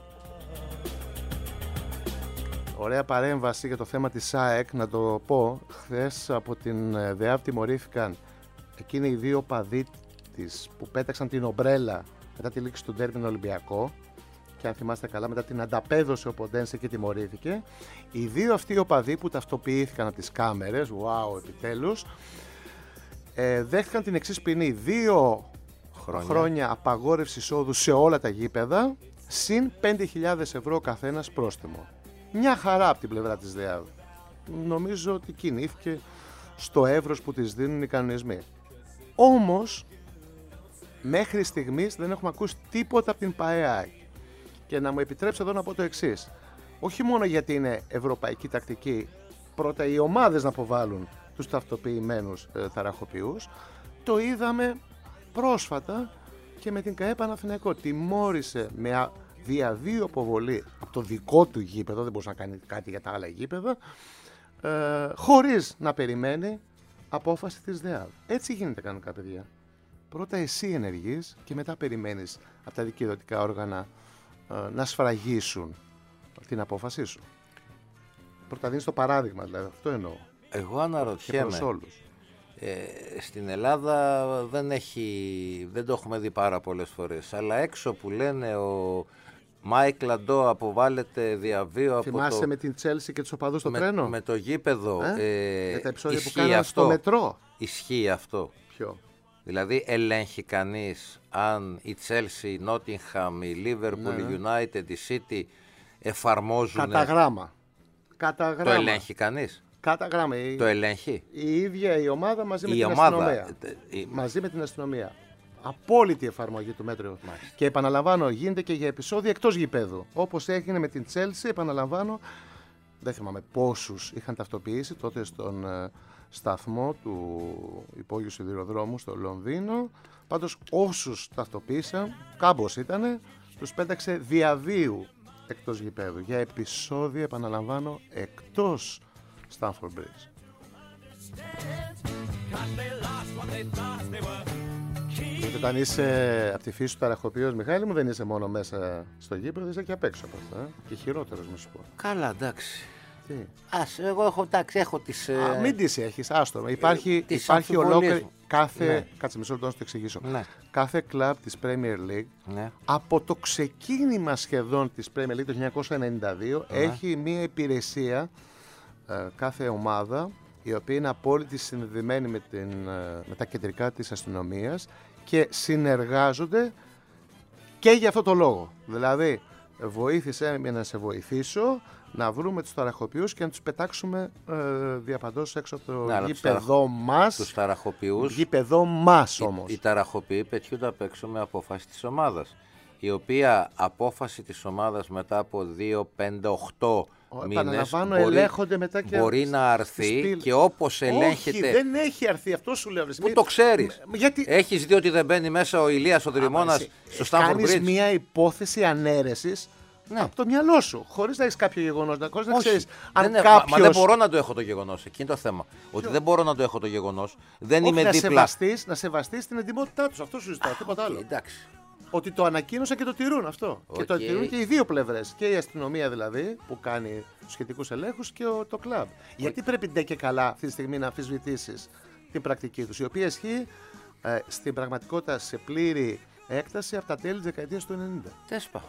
Ωραία παρέμβαση για το θέμα της ΑΕΚ, να το πω. Χθες από την ΔΕΑΒ τιμωρήθηκαν εκείνοι οι δύο παδί της που πέταξαν την ομπρέλα μετά τη λήξη του ντέρμπι με τον Ολυμπιακό, και αν θυμάστε καλά μετά την ανταπέδωσε ο Ποντένσε και τιμωρήθηκε. Οι δύο αυτοί οπαδοί που ταυτοποιήθηκαν από τις κάμερες, wow, επιτέλους, δέχτηκαν την εξής ποινή: 2 χρόνια απαγόρευση εισόδου σε όλα τα γήπεδα, συν 5.000 ευρώ καθένας πρόστιμο. Μια χαρά από την πλευρά της ΔΕΑΒ. Νομίζω ότι κινήθηκε στο εύρος που της δίνουν οι κανονισμοί. Όμως, μέχρι στιγμής δεν έχουμε ακούσει τίποτα από την ΠΑΕΑ. Και να μου επιτρέψει εδώ να πω το εξής. Όχι μόνο γιατί είναι ευρωπαϊκή τακτική, πρώτα οι ομάδες να αποβάλουν τους ταυτοποιημένους ταραχοποιούς, το είδαμε πρόσφατα και με την ΚΑΕ Παναθηναϊκό. Τιμώρησε με διαβίου αποβολή από το δικό του γήπεδο, δεν μπορούσε να κάνει κάτι για τα άλλα γήπεδα, χωρίς να περιμένει απόφαση της ΔΕΑΒ. Έτσι γίνεται κανονικά, παιδιά. Πρώτα εσύ ενεργείς και μετά περιμένεις από τα δικαιοδοτικά όργανα να σφραγίσουν την απόφασή σου. Πρώτα δίνεις το παράδειγμα, δηλαδή, αυτό εννοώ. Εγώ αναρωτιέμαι, στην Ελλάδα δεν το έχουμε δει πάρα πολλές φορές, αλλά έξω που λένε ο Μάικ Λαντό αποβάλλεται διαβίου από Θυμάσαι με την Τσέλσι και τους οπαδούς στο τρένο? Με το γήπεδο. Με τα επεισόδια που κάνανε στο μετρό. Ισχύει αυτό? Ποιο? Δηλαδή ελέγχει κανείς αν η Chelsea, η Nottingham, η Liverpool, η United, η City εφαρμόζουν... Κατά γράμμα. Το ελέγχει κανείς? Κατά γράμμα. Το ελέγχει? Η ίδια η ομάδα μαζί με την αστυνομία. Μαζί με την αστυνομία. Απόλυτη εφαρμογή του μέτρου. Και επαναλαμβάνω, γίνεται και για επεισόδια εκτός γηπέδου. Όπως έγινε με την Chelsea, επαναλαμβάνω, δεν θυμάμαι πόσους είχαν ταυτοποιήσει τότε στον σταθμό του υπόγειου σιδηροδρόμου στο Λονδίνο. Πάντως όσους ταυτοποίησαν, κάμπος ήτανε, τους πέταξε διαβίου εκτός γηπέδου για επεισόδια, επαναλαμβάνω, εκτός Stamford Bridge. Γιατί όταν είσαι από τη φύση του ταραχοποιός, Μιχάλη μου, δεν είσαι μόνο μέσα στο γήπεδο, είσαι και απ' έξω από αυτά. Και χειρότερος, να σου πω. Καλά, εντάξει. Τι? Εγώ έχω τις... μην τις έχεις, άστο. Υπάρχει ολόκληρη... Κάτσε μισό λεπτό να σου το εξηγήσω. Ναι. Κάθε κλαμπ της Premier League, ναι, από το ξεκίνημα σχεδόν της Premier League το 1992, έχει μία υπηρεσία, κάθε ομάδα, η οποία είναι απόλυτη συνδεδεμένη με τα κεντρικά της αστυνομίας και συνεργάζονται και για αυτό το λόγο. Δηλαδή, βοήθησε να σε βοηθήσω να βρούμε τους ταραχοποιούς και να τους πετάξουμε διαπαντός έξω από το γήπεδό μας. Τους ταραχοποιούς. Γήπεδό μας όμως. Οι ταραχοποιοί πετιούνται απ' έξω με απόφαση της ομάδας. Η οποία απόφαση της ομάδας μετά από 2, 5, 8 μήνες μπορεί να αρθεί και όπως ελέγχεται... Όχι, δεν έχει αρθεί, αυτό σου λέω. Πού το ξέρεις? Έχεις δει ότι δεν μπαίνει μέσα ο Ηλίας ο Δρυμώνας στο Stamford Bridge? Κάνεις μια υπόθεση ανέρεσης, ναι, από το μιαλό σου, χωρίς να έχεις κάποιο γεγονός, χωρίς να ξέρεις αν κάποιος... Μα δεν μπορώ να το έχω το γεγονός, εκεί είναι το θέμα. Ότι δεν μπορώ να το έχω το γεγονός, δεν είμαι δίπλα. Να σεβαστείς την εντιμότητά τους, αυτό σου ζητάω, τίποτα άλλο. Εντάξει. ότι το ανακοίνωσαν και το τηρούν αυτό. Και το τηρούν και οι δύο πλευρές. Και η αστυνομία δηλαδή που κάνει τους σχετικούς ελέγχους και το κλαμπ. Γιατί πρέπει ντε και καλά αυτή τη στιγμή να αμφισβητήσεις την πρακτική τους, η οποία ισχύει στην πραγματικότητα σε πλήρη έκταση από τα τέλη της δεκαετίας του 90. Τέσπα.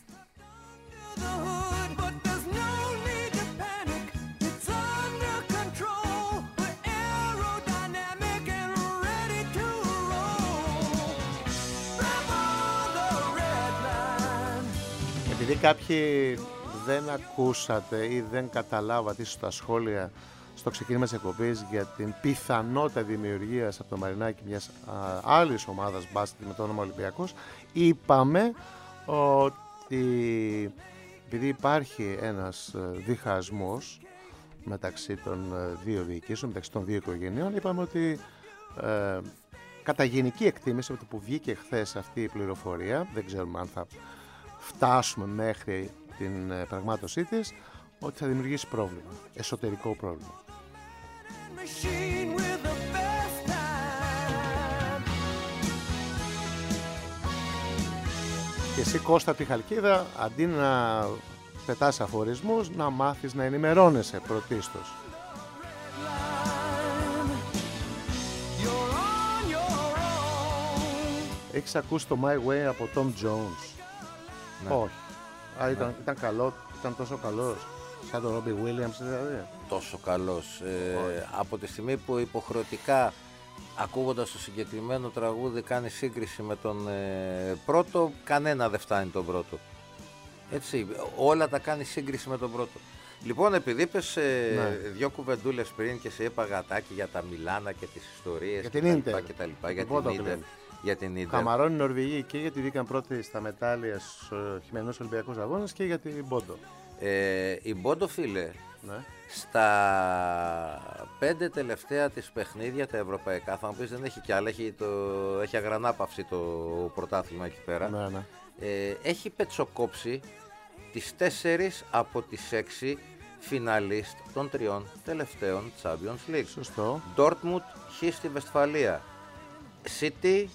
Επειδή κάποιοι δεν ακούσατε ή δεν καταλάβατε ίσως τα σχόλια στο ξεκίνημα της εκπομπής για την πιθανότητα δημιουργίας από το Μαρινάκι μιας άλλης ομάδας μπάσκετ με το όνομα Ολυμπιακός, είπαμε ότι επειδή υπάρχει ένας διχασμός μεταξύ των δύο διοικήσεων, μεταξύ των δύο οικογενειών, είπαμε ότι κατά γενική εκτίμηση, από το που βγήκε χθες αυτή η πληροφορία, δεν ξέρουμε αν θα φτάσουμε μέχρι την πραγμάτωσή της, ότι θα δημιουργήσει πρόβλημα, εσωτερικό πρόβλημα. Και εσύ, Κώστα, από τη Χαλκίδα, αντί να πετάς αφορισμούς, να μάθεις να ενημερώνεσαι πρωτίστως. Έχεις ακούσει το My Way από Tom Jones? Ναι. Όχι. Ήταν καλό, ήταν τόσο καλός σαν τον Ρόμπι Βίλιαμς δηλαδή? Τόσο καλός. Από τη στιγμή που υποχρεωτικά, ακούγοντας το συγκεκριμένο τραγούδι, κάνει σύγκριση με τον πρώτο, κανένα δεν φτάνει τον πρώτο. Έτσι, όλα τα κάνει σύγκριση με τον πρώτο. Λοιπόν, επειδή είπες δυο κουβεντούλες πριν και σε είπα γατάκι για τα Μιλάνα και τις ιστορίες για την Ίντερ, για την Ίντερ. Καμαρώνει Νορβηγοί και γιατί βγήκαν πρώτοι στα μετάλλια στους χειμερινούς Ολυμπιακούς Αγώνες και για την Μπόντο. Η Μπόντο, φίλε, ναι, στα 5 τελευταία της παιχνίδια τα ευρωπαϊκά, θα μου πεις δεν έχει κι άλλα, έχει αγρανάπαυση το πρωτάθλημα εκεί πέρα. Ναι, ναι. Έχει πετσοκόψει τις 4 από τις 6 φιναλίστ των 3 τελευταίων Champions League. Σωστό. Dortmund, χ στη Βεσφαλία. City,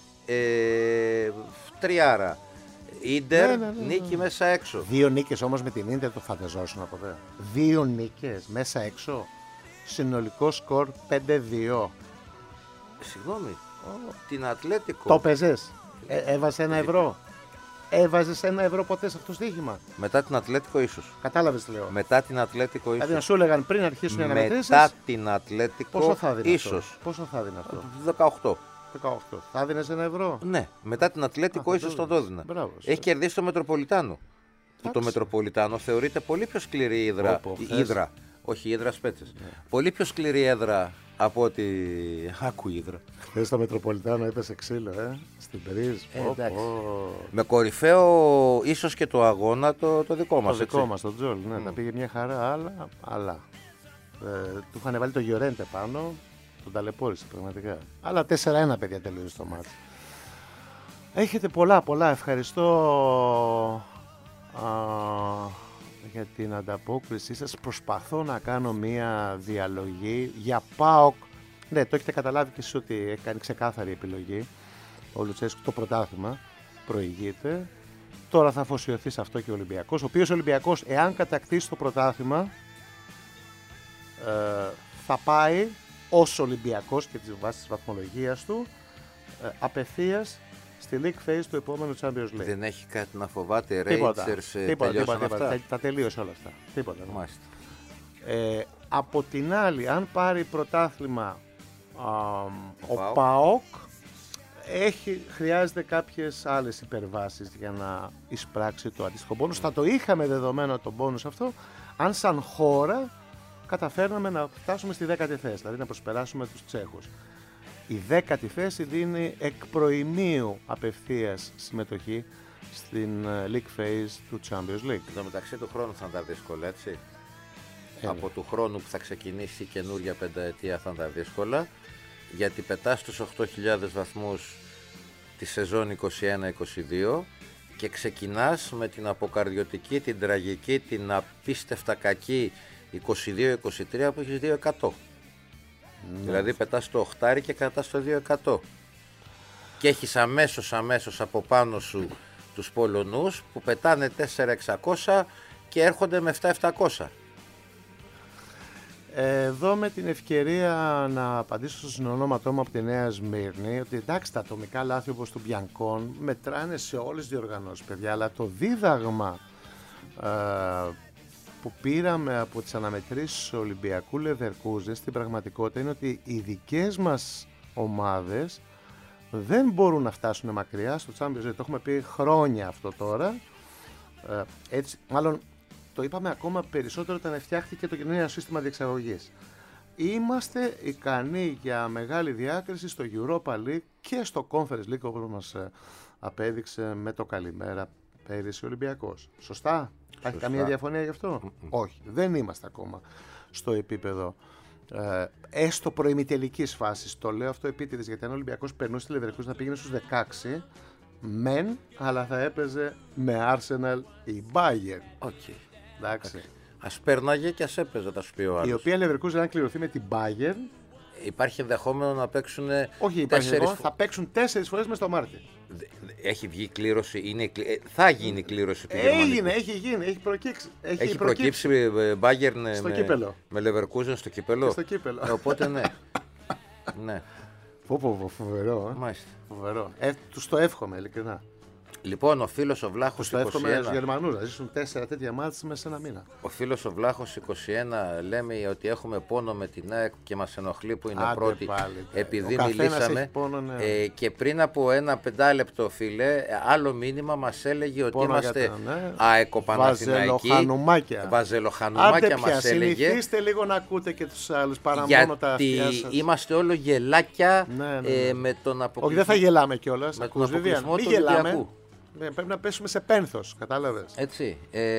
τριάρα. Ίντερ, νίκη μέσα έξω. 2 νίκες όμως με την Ίντερ, το φανταζόσουν από εδώ. 2 νίκες μέσα έξω. Συνολικό σκορ 5-2. Συγγνώμη, την Ατλέτικο. Το παίζες? Έβαζε 1 ευρώ. Έβαζες 1 ευρώ ποτέ σε αυτό το στοίχημα? Μετά την Ατλέτικο ίσως. Κατάλαβες τι λέω? Μετά την Ατλέτικο ίσως. Δηλαδή να σου έλεγαν πριν αρχίσουν οι αναμετρήσεις. Μετά την Ατλέτικο πόσο θα δίνει ίσως. Αυτό? Πόσο θα δίνει αυτό? 18. 18. Θα δίνεις 1 ευρώ? Ναι, μετά την Ατλέτικο ίσως το δώδινα. Έχει κερδίσει το Μετροπολιτάνο. Που το Μετροπολιτάνο θεωρείται πολύ πιο σκληρή έδρα. Όχι, έδρα Σπέτσες. Ναι. Πολύ πιο σκληρή έδρα από ότι. Άκου Ύδρα. Χθες το Μετροπολιτάνο έπεσε ξύλο, στην Περίζ. Με κορυφαίο ίσως και το αγώνα το δικό μας. Το δικό μας, το Τζολ. Ναι, τα πήγε μια χαρά, αλλά. Του είχαν βάλει το Γιορέντε πάνω, τον ταλαιπώρησε πραγματικά. Αλλά 4-1, παιδιά, τελείωσε το μάτι. Έχετε πολλά. Ευχαριστώ για την ανταπόκρισή σας. Προσπαθώ να κάνω μία διαλογή για ΠΑΟΚ. Ναι, το έχετε καταλάβει και εσείς ότι έχει κάνει ξεκάθαρη επιλογή ο Λουτσέσκου, το πρωτάθλημα προηγείται. Τώρα θα αφοσιωθεί σε αυτό και ο Ολυμπιακός, ο οποίος Ολυμπιακός, εάν κατακτήσει το πρωτάθλημα, θα πάει ως Ολυμπιακός και τις βάσεις της βαθμολογίας του απευθείας στη League Phase του επόμενου Champions League. Δεν έχει κάτι να φοβάται, Rangers, τελειώσαν αυτά. Τα τελείωσε όλα αυτά. Τίποτα. Μάλιστα. Από την άλλη, αν πάρει πρωτάθλημα ο ΠΑΟΚ, χρειάζεται κάποιες άλλες υπερβάσεις για να εισπράξει το αντίστοιχο μπόνους. Θα το είχαμε δεδομένο το μπόνους αυτό, αν σαν χώρα καταφέρναμε να φτάσουμε στη 10η θέση, δηλαδή να προσπεράσουμε τους Τσέχους. Η 10η θέση δίνει εκ προημίου απευθείας συμμετοχή στην League Phase του Champions League. Εδώ μεταξύ του χρόνου θα είναι δύσκολα, έτσι. Από του χρόνου που θα ξεκινήσει η καινούργια πενταετία θα είναι δύσκολα, γιατί πετάς τους 8.000 βαθμούς τη σεζόν 21-22 και ξεκινάς με την αποκαρδιωτική, την τραγική, την απίστευτα κακή 22-23 που έχεις 2%. Ναι. Δηλαδή πετάς το 8 και κρατάς το 2%. Και έχεις αμέσως από πάνω σου τους Πολωνούς που πετάνε 4.600 και έρχονται με 7.700. Εδώ με την ευκαιρία να απαντήσω στο συνονόματό μου από τη Νέα Σμύρνη ότι εντάξει, τα ατομικά λάθη όπως του Μπιανκόν μετράνε σε όλες τις διοργανώσεις, παιδιά, αλλά το δίδαγμα που πήραμε από τις αναμετρήσεις του Ολυμπιακού Leverkusen στην πραγματικότητα είναι ότι οι δικές μας ομάδες δεν μπορούν να φτάσουν μακριά στο Champions League. Το έχουμε πει χρόνια αυτό τώρα. Έτσι, μάλλον το είπαμε ακόμα περισσότερο όταν φτιάχτηκε το νέο σύστημα διεξαγωγής. Είμαστε ικανοί για μεγάλη διάκριση στο Europa League και στο Conference League, όπως μας απέδειξε με το καλημέρα πέρυσι ο Ολυμπιακός. Σωστά? Υπάρχει καμία διαφωνία γι' αυτό? Όχι, δεν είμαστε ακόμα στο επίπεδο έστω προημιτελικής φάσης. Το λέω αυτό επίτηδες γιατί αν ο Ολυμπιακός περνούσε στη Leverkusen να πήγαινε στους 16 μεν, αλλά θα έπαιζε με Arsenal ή Bayern. Okay. Εντάξει. Ας πέρναγε και ας έπαιζε, θα σου πει ο άλλος. Η οποία Leverkusen αν κληρωθεί με την Bayern. Υπάρχει ενδεχόμενο να παίξουν. Όχι, θα παίξουν 4 φορές μες στο Μάρτι. Έχει βγει κλήρωση, θα γίνει κλήρωση του Έγινε, έχει γίνει, έχει προκύψει. Έχει προκύψει Bayern με Leverkusen στο κύπελο. Στο κύπελο. Οπότε ναι. Ναι. Φοβερό. Μάλιστα. Φοβερό. Τους το εύχομαι, ειλικρινά. Λοιπόν, ο φίλος ο Βλάχος 21. Το εύχομαι στους Γερμανούς να ζήσουν 4 τέτοια μάτς μέσα σε ένα μήνα. Ο φίλος ο Βλάχος 21 λέμε ότι έχουμε πόνο με την ΑΕΚ και μας ενοχλεί που είναι πρώτη. Πάλι, επειδή μιλήσαμε πόνο, ναι. Και πριν από ένα 5 λεπτό, φίλε, άλλο μήνυμα μας έλεγε ότι είμαστε αεκοπαναθηναϊκοί. Βαζελοχανουμάκια μας έλεγε. Συνηθίστε λίγο να ακούτε και τους άλλους παρά μόνο τα αυτιά σας. Γιατί είμαστε όλο γελάκια με τον αποκλεισμό. Όχι, δεν θα γελάμε κιόλας. Με τον αποκλεισμό του Ολυμπιακού. Πρέπει να πέσουμε σε πένθος, κατάλαβες. Έτσι.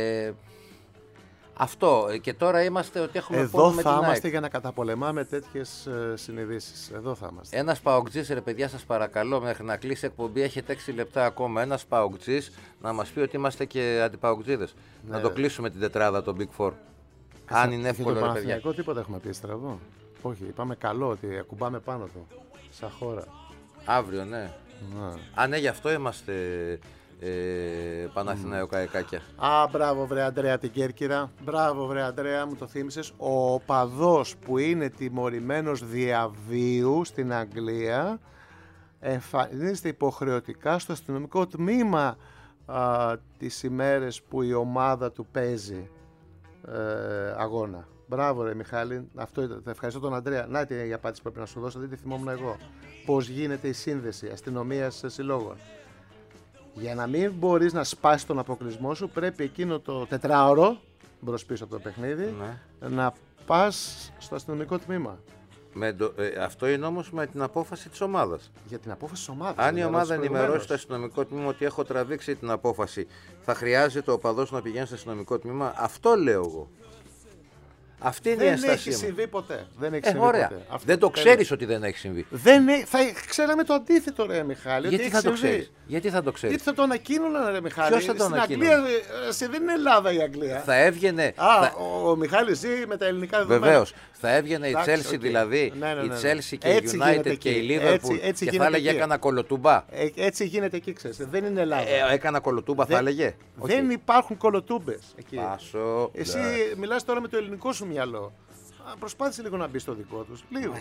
Αυτό. Και τώρα είμαστε ότι έχουμε εδώ πόνο με την ΑΕΚ. Εδώ θα είμαστε για να καταπολεμάμε τέτοιες συνειδήσεις. Εδώ θα είμαστε. Ένας παοκτζής, ρε παιδιά, σας παρακαλώ, μέχρι να κλείσει εκπομπή, έχετε 6 λεπτά ακόμα. Ένας παοκτζής να μας πει ότι είμαστε και αντιπαοκτζίδες. Ναι, να το κλείσουμε την τετράδα, το Big Four. Αν είναι εύκολο, ρε παιδιά. Τίποτα έχουμε πει στραβό. Όχι, είπαμε καλό ότι ακουμπάμε πάνω του. Σαν χώρα. Αύριο, ναι. Ναι, γι' αυτό είμαστε Παναθηναϊκάκια. Μπράβο βρε Αντρέα την Κέρκυρα. Μπράβο βρε Αντρέα, μου το θύμισες. Ο οπαδός που είναι τιμωρημένος διαβίου στην Αγγλία εμφανίζεται υποχρεωτικά στο αστυνομικό τμήμα τις ημέρες που η ομάδα του παίζει αγώνα. Μπράβο ρε Μιχάλη, αυτό ήταν. Ευχαριστώ τον Αντρέα. Να η απάντηση που πρέπει να σου δώσω, δεν τη θυμόμουν εγώ. Πώς γίνεται η σύνδεση αστυνομίας συλλόγων. Για να μην μπορείς να σπάσεις τον αποκλεισμό σου, πρέπει εκείνο το 4ωρο μπρος πίσω από το παιχνίδι να πας στο αστυνομικό τμήμα. Αυτό είναι όμως με την απόφαση της ομάδας. Για την απόφαση της ομάδας. Αν η ομάδα ενημερώσει το αστυνομικό τμήμα ότι έχω τραβήξει την απόφαση, θα χρειάζεται ο οπαδός να πηγαίνει στο αστυνομικό τμήμα. Αυτό λέω εγώ. Αυτή είναι η ενστασία. Δεν έχει συμβεί ποτέ. Δεν έχει συμβεί ωραία. Ποτέ. Δεν το ξέρεις ότι δεν έχει συμβεί. Θα ξέραμε το αντίθετο, ρε Μιχάλη. Γιατί θα το ξέρεις. Γιατί θα το ξέρεις. Γιατί θα το ανακοίνωναν, ρε Μιχάλη. Ποιος θα το ανακοίνωνε. Δεν είναι Ελλάδα η Αγγλία. Θα έβγαινε. Ο Μιχάλης ζει με τα ελληνικά δεδομένα. Βεβαίως. Θα έβγαινε η Chelsea δηλαδή. Η Chelsea και η United και η Liverpool. Και θα έλεγε έκανα κολοτούμπα. Έτσι γίνεται εκεί, ξέρεις. Δεν είναι Ελλάδα. Έκανα κολοτούμπα, θα έλεγε. Δεν υπάρχουν κολοτούμπες εκεί. Πάσο. Εσύ μιλάς τώρα με το ελληνικό σου μυαλό. Προσπάθησε λίγο να μπει στο δικό τους. Λίγο.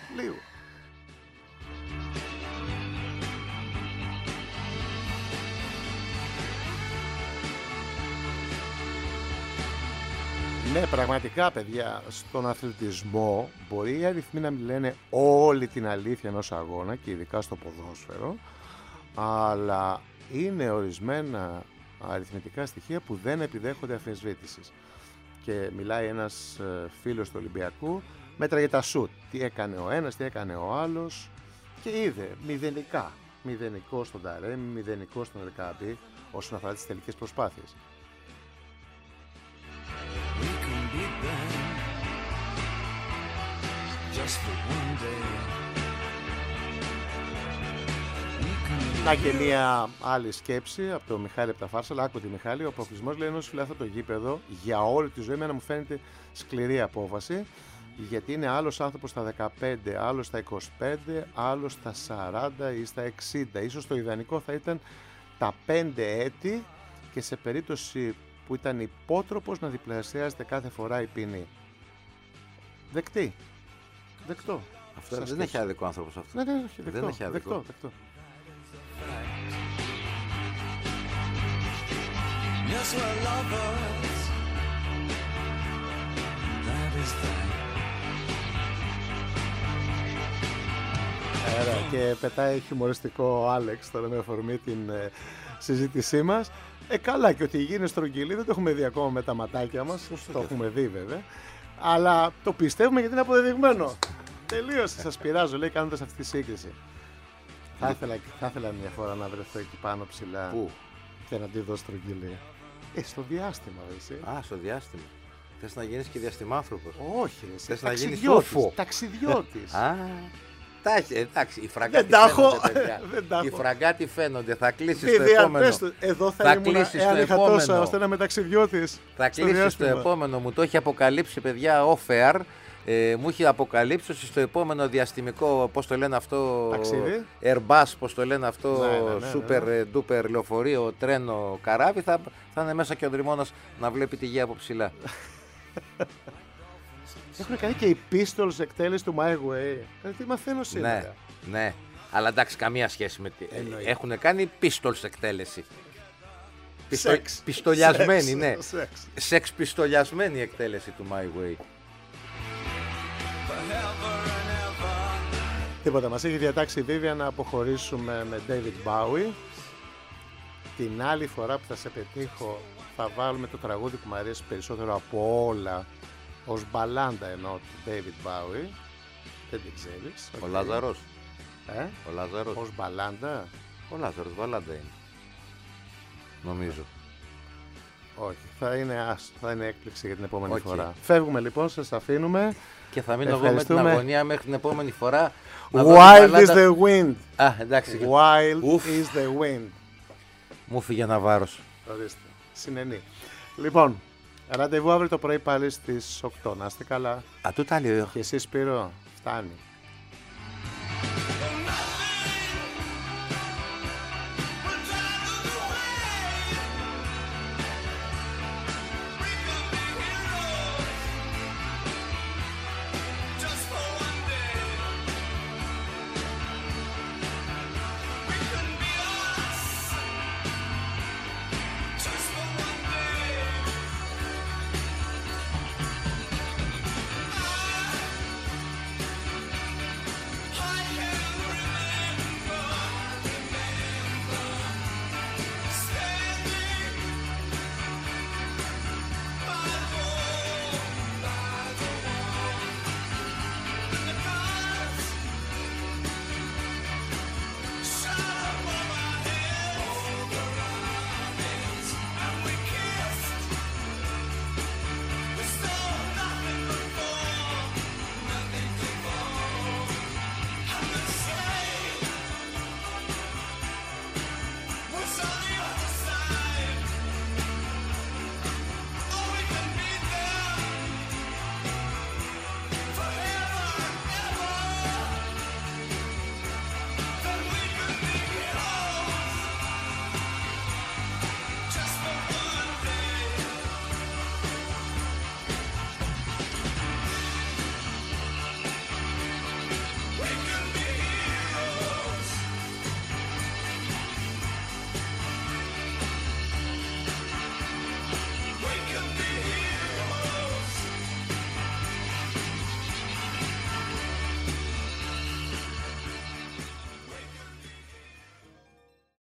Ναι, πραγματικά παιδιά, στον αθλητισμό μπορεί οι αριθμοί να μην λένε όλη την αλήθεια ενός αγώνα και ειδικά στο ποδόσφαιρο, αλλά είναι ορισμένα αριθμητικά στοιχεία που δεν επιδέχονται αμφισβήτησης. Και μιλάει ένας φίλος του Ολυμπιακού, μέτραγε τα σουτ. Τι έκανε ο ένας, τι έκανε ο άλλος και είδε μηδενικά. Μηδενικό στον Ταρέμι, μηδενικό στον Ελκάμπη όσον αφορά τις τελικές προσπάθειες. Να και μία άλλη σκέψη από τον Μιχάλη από τα Φάρσαλα. Άκου τη Μιχάλη, ο αποκλεισμός λέει ενός φίλου αυτό το γήπεδο για όλη τη ζωή. Εμένα μου φαίνεται σκληρή απόφαση. Γιατί είναι άλλος άνθρωπος στα 15, άλλος στα 25, άλλος στα 40 ή στα 60. Ίσως το ιδανικό θα ήταν τα 5 έτη και σε περίπτωση που ήταν υπότροπος να διπλασιάζεται κάθε φορά η ποινή. Δεκτή. Δεκτό. Αυτό δεν έχει άδικο άνθρωπος αυτό. Ναι, όχι, δεκτό, δεν έχει άδικο. Δεκτό. Yes, we're lovers. That is that. Και πετάει χιουμοριστικό ο Άλεξ τώρα με αφορμή την συζήτησή μας. Καλά, και ότι η γη είναι στρογγυλή δεν το έχουμε δει ακόμα με τα ματάκια μας. Το έχουμε δει βέβαια. Αλλά το πιστεύουμε γιατί είναι αποδεδειγμένο. Τελείωσε, σας πειράζω, λέει, κάνοντας αυτή τη σύγκριση. Θα ήθελα μια φορά να βρεθώ εκεί πάνω ψηλά. Πού? Και να τη δω στρογγυλή. Στο διάστημα, εσύ. Στο διάστημα. Θες να γίνεις και διαστημάνθρωπος? Όχι, θες να γίνεις ταξιδιώτης. Εντάξει, οι φραγκάτοι φαίνονται, παιδιά. Οι φραγκάτοι φαίνονται. Θα κλείσεις το επόμενο. Εδώ θα ήμουν εάν είχα τόσα ώστε να είμαι ταξιδιώτης. Θα κλείσεις το επόμενο. Μου το έχει αποκαλύψει, παιδιά, off-air. Μου έχει αποκαλύψει στο επόμενο διαστημικό, πώς το λένε αυτό, ταξίδι. Airbus, πώς το λένε αυτό, ναι, super duper λεωφορείο, τρένο, καράβι, θα είναι μέσα και ο Δρυμώνας να βλέπει τη γη από ψηλά. Έχουν κάνει και οι Pistols εκτέλεση του My Way. Τι μαθαίνω σήμερα. Ναι, αλλά εντάξει, καμία σχέση με τι. Έχουν κάνει Pistols εκτέλεση. Πιστολιασμένη, ναι. Σεξ πιστολιασμένη εκτέλεση του My Way. Τίποτα, μας έχει διατάξει η Vivian να αποχωρήσουμε με David Bowie. Την άλλη φορά που θα σε πετύχω θα βάλουμε το τραγούδι που μου αρέσει περισσότερο από όλα, ως μπαλάντα εννοώ, του David Bowie. Δεν την ξέρεις. Ο Λάζαρος. Ο Λάζαρος. Ως μπαλάντα. Ο Λάζαρος μπαλάντα είναι, νομίζω. Όχι, θα είναι έκπληξη για την επόμενη φορά. Φεύγουμε λοιπόν, σας αφήνουμε. Και θα μείνω εγώ με την αγωνία μέχρι την επόμενη φορά. Wild is the wind. Εντάξει. Wild is the wind. Μου φύγε ένα βάρος. Ορίστε, συνενή. Λοιπόν, ραντεβού αύριο το πρωί πάλι στις 8. Να είστε καλά. Τούτα λέω. Και εσύ, Σπύρο, φτάνει.